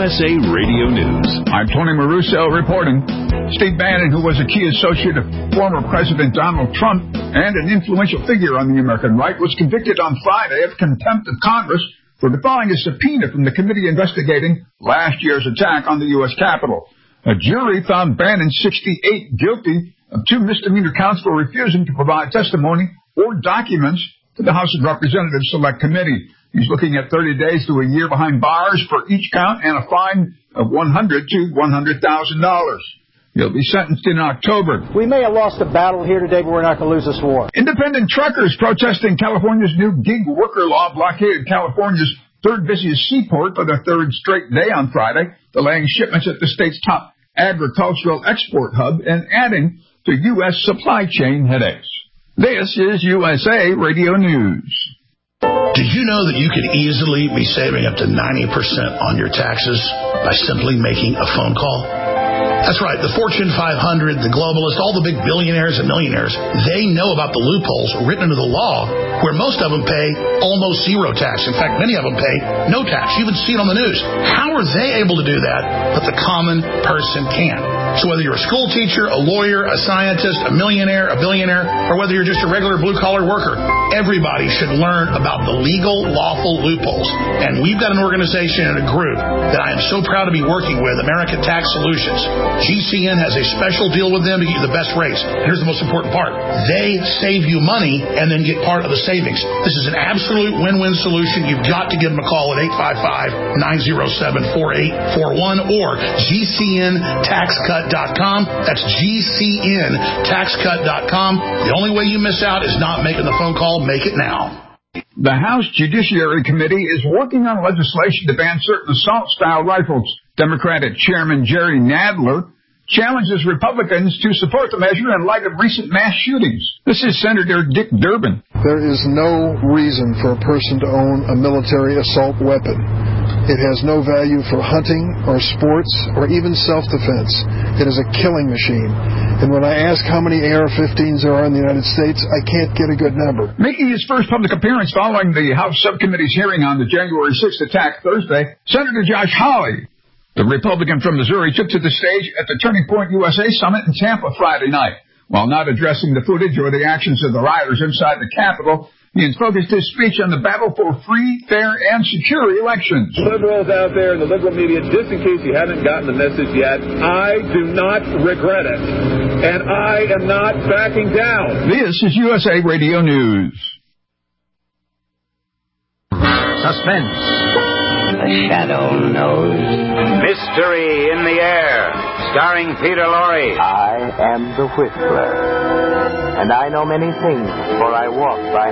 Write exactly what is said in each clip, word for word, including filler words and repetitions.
S A Radio News. I'm Tony Maruso reporting. Steve Bannon, who was a key associate of former President Donald Trump and an influential figure on the American right, was convicted on Friday of contempt of Congress for defying a subpoena from the committee investigating last year's attack on the U S Capitol. A jury found Bannon sixty-eight guilty of two misdemeanor counts for refusing to provide testimony or documents to the House of Representatives Select Committee. He's looking at thirty days to a year behind bars for each count and a fine of one hundred to one hundred thousand dollars. He'll be sentenced in October. We may have lost a battle here today, but we're not going to lose this war. Independent truckers protesting California's new gig worker law blockaded California's third busiest seaport for the third straight day on Friday, delaying shipments at the state's top agricultural export hub and adding to U S supply chain headaches. This is U S A Radio News. Did you know that you could easily be saving up to ninety percent on your taxes by simply making a phone call? That's right. The Fortune five hundred, the globalists, all the big billionaires and millionaires, they know about the loopholes written into the law where most of them pay almost zero tax. In fact, many of them pay no tax. You even see it on the news. How are they able to do that, but the common person can't? So whether you're a school teacher, a lawyer, a scientist, a millionaire, a billionaire, or whether you're just a regular blue-collar worker, everybody should learn about the legal, lawful loopholes. And we've got an organization and a group that I am so proud to be working with, American Tax Solutions. G C N has a special deal with them to get you the best rates. Here's the most important part. They save you money and then get part of the savings. This is an absolute win-win solution. You've got to give them a call at eight five five, nine oh seven, four eight four one or G C N tax cut dot com. That's G C N tax cut dot com. The only way you miss out is not making the phone call. Make it now. The House Judiciary Committee is working on legislation to ban certain assault-style rifles. Democratic Chairman Jerry Nadler challenges Republicans to support the measure in light of recent mass shootings. This is Senator Dick Durbin. There is no reason for a person to own a military assault weapon. It has no value for hunting or sports or even self-defense. It is a killing machine. And when I ask how many A R fifteens there are in the United States, I can't get a good number. Making his first public appearance following the House Subcommittee's hearing on the January sixth attack Thursday, Senator Josh Hawley, the Republican from Missouri, took to the stage at the Turning Point U S A Summit in Tampa Friday night. While not addressing the footage or the actions of the rioters inside the Capitol, he focused his speech on the battle for free, fair, and secure elections. Liberals out there in the liberal media, just in case you haven't gotten the message yet, I do not regret it, and I am not backing down. This is U S A Radio News. Suspense. The Shadow Knows. Mystery in the Air, starring Peter Lorre. I am the Whistler, and I know many things, for I walk by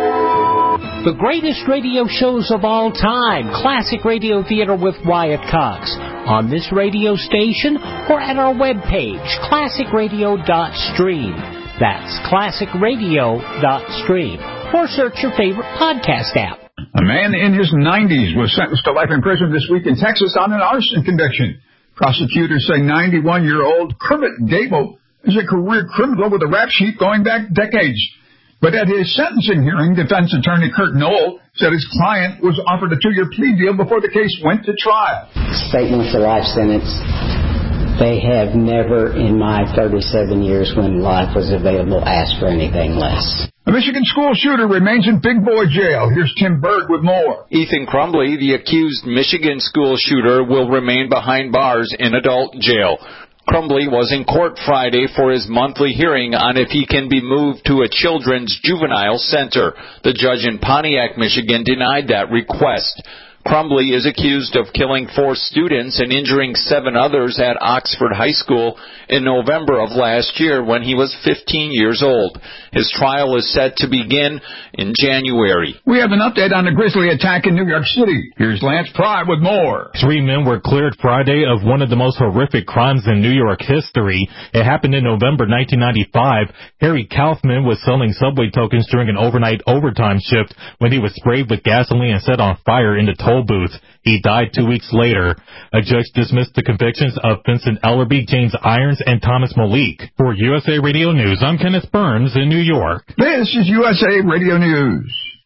night. The greatest radio shows of all time, Classic Radio Theater with Wyatt Cox, on this radio station or at our webpage, classic radio dot stream. That's classic radio dot stream. Or search your favorite podcast app. A man in his nineties was sentenced to life in prison this week in Texas on an arson conviction. Prosecutors say ninety-one-year-old Kermit Gable is a career criminal with a rap sheet going back decades. But at his sentencing hearing, defense attorney Kurt Knoll said his client was offered a two-year plea deal before the case went to trial. Statement for life sentence. They have never, in my thirty-seven years when life was available, asked for anything less. A Michigan school shooter remains in Big Boy jail. Here's Tim Berg with more. Ethan Crumbley, the accused Michigan school shooter, will remain behind bars in adult jail. Crumbley was in court Friday for his monthly hearing on if he can be moved to a children's juvenile center. The judge in Pontiac, Michigan, denied that request. Crumbley is accused of killing four students and injuring seven others at Oxford High School in November of last year when he was fifteen years old. His trial is set to begin in January. We have an update on the grisly attack in New York City. Here's Lance Pry with more. Three men were cleared Friday of one of the most horrific crimes in New York history. It happened in November nineteen ninety-five. Harry Kaufman was selling subway tokens during an overnight overtime shift when he was sprayed with gasoline and set on fire in the toll booth. He died two weeks later. A judge dismissed the convictions of Vincent Ellerby, James Irons, and Thomas Malik. For U S A Radio News, I'm Kenneth Burns in New York. This is U S A Radio News.